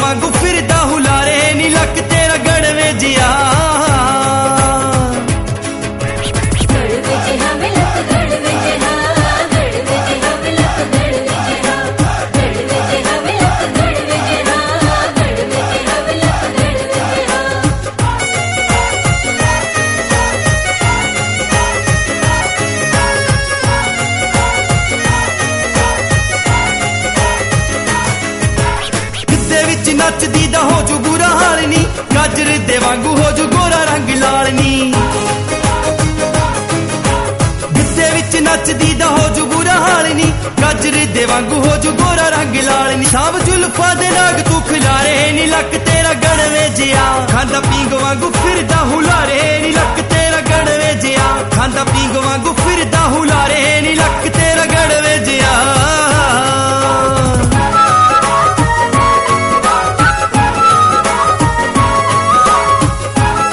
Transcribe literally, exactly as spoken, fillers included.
वांगू फिरदा हुलारे नी लक तेरा गड़वे जिया नचदी दा हो जू बुरा हाल नी गाजर दे वांगू हो जू गोरा रंग लाल नी गिद्दे विच नचदी दा हो जू बुरा हाल नी गाजर दे वांगू हो जू गोरा रंग लाल नी साब जुल्फा दे नाग तू खिलारे नी लक तेरा गड़वे जिया खांदा पींग वांगू फिरदा हुलारे नी लक